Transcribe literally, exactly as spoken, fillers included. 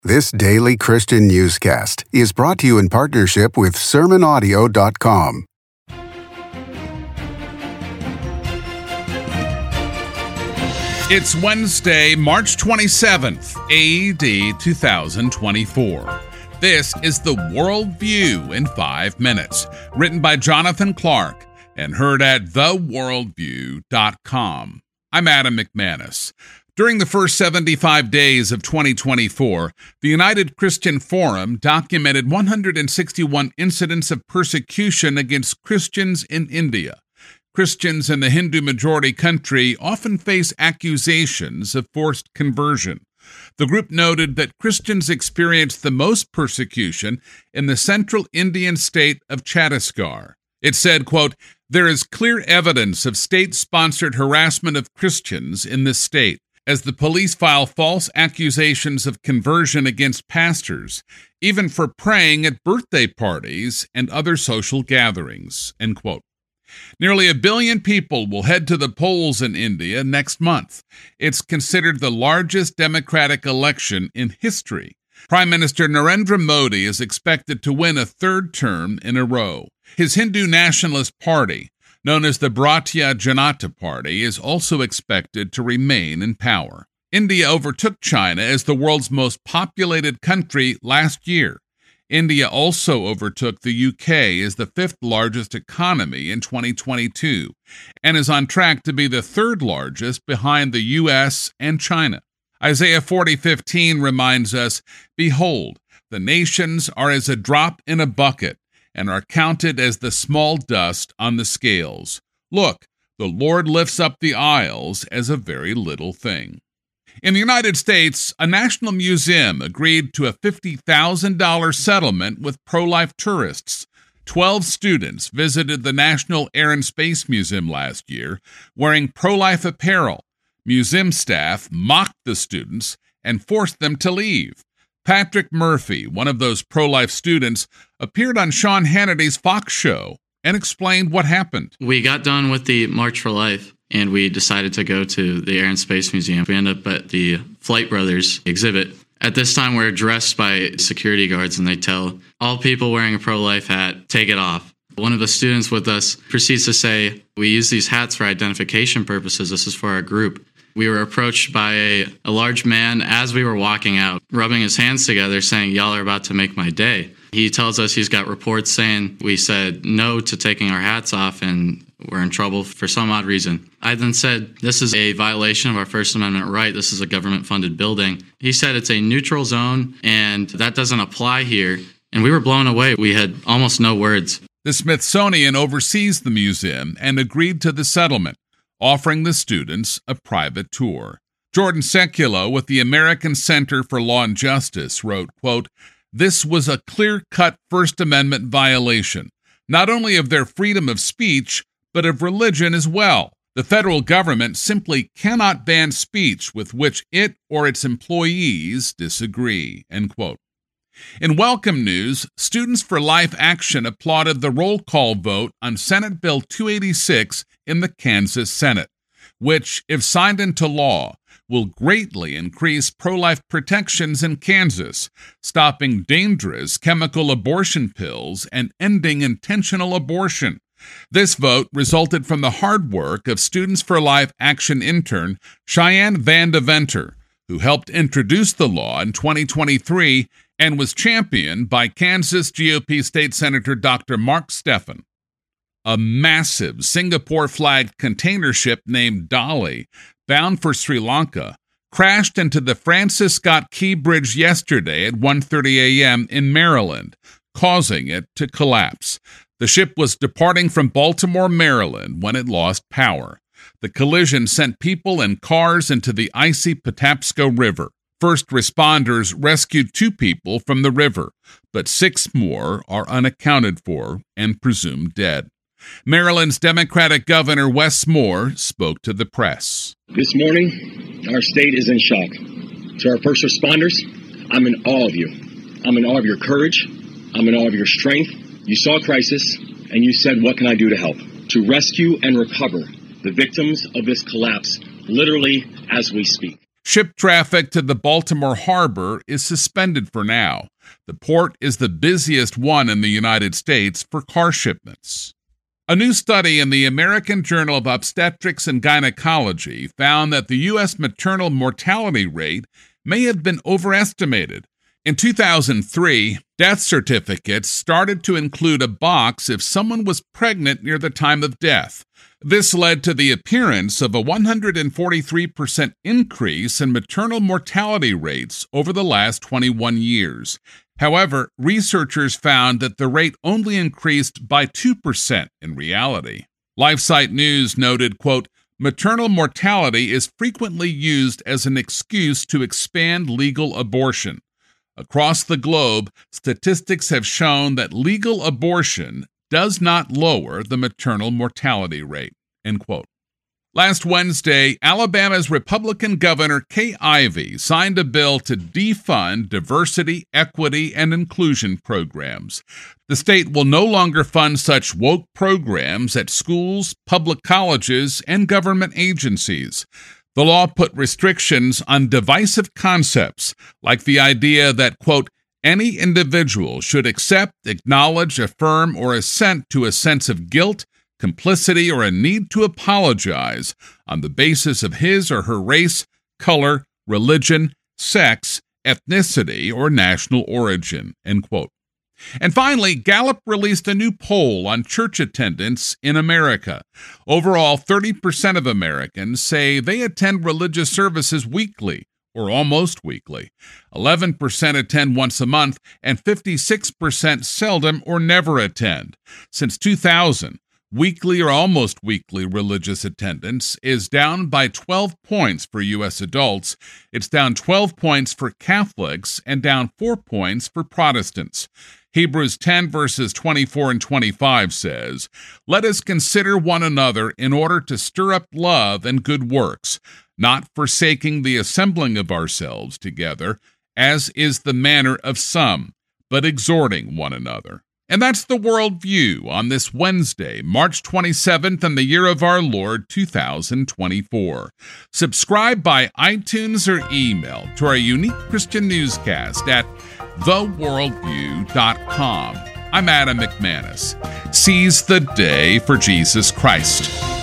This daily Christian newscast is brought to you in partnership with sermon audio dot com. It's Wednesday, March twenty-seventh, A D two thousand twenty-four. This is the World View in five minutes, written by Jonathan Clark and heard at the world view dot com. I'm Adam McManus. During the first seventy-five days of twenty twenty-four, the United Christian Forum documented one hundred sixty-one incidents of persecution against Christians in India. Christians in the Hindu-majority country often face accusations of forced conversion. The group noted that Christians experienced the most persecution in the central Indian state of Chhattisgarh. It said, quote, "There is clear evidence of state-sponsored harassment of Christians in this state, as the police file false accusations of conversion against pastors, even for praying at birthday parties and other social gatherings," end quote. Nearly a billion people will head to the polls in India next month. It's considered the largest democratic election in history. Prime Minister Narendra Modi is expected to win a third term in a row. His Hindu nationalist party, known as the Bharatiya Janata Party, is also expected to remain in power. India overtook China as the world's most populated country last year. India also overtook the U K as the fifth largest economy in twenty twenty-two and is on track to be the third largest behind the U S and China. Isaiah forty fifteen reminds us, "Behold, the nations are as a drop in a bucket and are counted as the small dust on the scales. Look, the Lord lifts up the isles as a very little thing." In the United States, a national museum agreed to a fifty thousand dollars settlement with pro-life tourists. Twelve students visited the National Air and Space Museum last year wearing pro-life apparel. Museum staff mocked the students and forced them to leave. Patrick Murphy, one of those pro-life students, appeared on Sean Hannity's Fox show and explained what happened. We got done with the March for Life, and we decided to go to the Air and Space Museum. We ended up at the Flight Brothers exhibit. At this time, we're dressed by security guards, and they tell all people wearing a pro-life hat, take it off. One of the students with us proceeds to say, "We use these hats for identification purposes. This is for our group." We were approached by a, a large man as we were walking out, rubbing his hands together, saying, "Y'all are about to make my day." He tells us he's got reports saying we said no to taking our hats off and we're in trouble for some odd reason. I then said, "This is a violation of our First Amendment right. This is a government-funded building." He said it's a neutral zone and that doesn't apply here. And we were blown away. We had almost no words. The Smithsonian oversees the museum and agreed to the settlement, offering the students a private tour. Jordan Seculo with the American Center for Law and Justice wrote, quote, "This was a clear-cut First Amendment violation, not only of their freedom of speech, but of religion as well. The federal government simply cannot ban speech with which it or its employees disagree," end quote. In welcome news, Students for Life Action applauded the roll call vote on Senate Bill two eighty-six in the Kansas Senate, which, if signed into law, will greatly increase pro-life protections in Kansas, stopping dangerous chemical abortion pills and ending intentional abortion. This vote resulted from the hard work of Students for Life Action intern Cheyenne Van Deventer, who helped introduce the law in twenty twenty-three and was championed by Kansas G O P State Senator Doctor Mark Stephan. A massive Singapore-flagged container ship named Dolly, bound for Sri Lanka, crashed into the Francis Scott Key Bridge yesterday at one thirty a.m. in Maryland, causing it to collapse. The ship was departing from Baltimore, Maryland, when it lost power. The collision sent people and cars into the icy Patapsco River. First responders rescued two people from the river, but six more are unaccounted for and presumed dead. Maryland's Democratic Governor Wes Moore spoke to the press. This morning, our state is in shock. To our first responders, I'm in awe of you. I'm in awe of your courage. I'm in awe of your strength. You saw a crisis, and you said, "What can I do to help?" To rescue and recover the victims of this collapse, literally as we speak. Ship traffic to the Baltimore harbor is suspended for now. The port is the busiest one in the United States for car shipments. A new study in the American Journal of Obstetrics and Gynecology found that the U S maternal mortality rate may have been overestimated. In two thousand three, death certificates started to include a box if someone was pregnant near the time of death. This led to the appearance of a one hundred forty-three percent increase in maternal mortality rates over the last twenty-one years. However, researchers found that the rate only increased by two percent in reality. LifeSite News noted, quote, maternal mortality is frequently used as an excuse to expand legal abortion. Across the globe, statistics have shown that legal abortion does not lower the maternal mortality rate, end quote. Last Wednesday, Alabama's Republican Governor Kay Ivey signed a bill to defund diversity, equity, and inclusion programs. The state will no longer fund such woke programs at schools, public colleges, and government agencies. The law put restrictions on divisive concepts, like the idea that, quote, any individual should accept, acknowledge, affirm, or assent to a sense of guilt, complicity, or a need to apologize on the basis of his or her race, color, religion, sex, ethnicity, or national origin, end quote. And finally, Gallup released a new poll on church attendance in America. Overall, thirty percent of Americans say they attend religious services weekly or almost weekly. eleven percent attend once a month, and fifty-six percent seldom or never attend. Since two thousand, weekly or almost weekly religious attendance is down by twelve points for U S adults. It's down twelve points for Catholics and down four points for Protestants. Hebrews ten verses twenty-four and twenty-five says, let us consider one another in order to stir up love and good works, not forsaking the assembling of ourselves together, as is the manner of some, but exhorting one another. And that's the World View on this Wednesday, March twenty-seventh, in the year of our Lord, two thousand twenty-four. Subscribe by iTunes or email to our unique Christian newscast at the worldview dot com. I'm Adam McManus. Seize the day for Jesus Christ.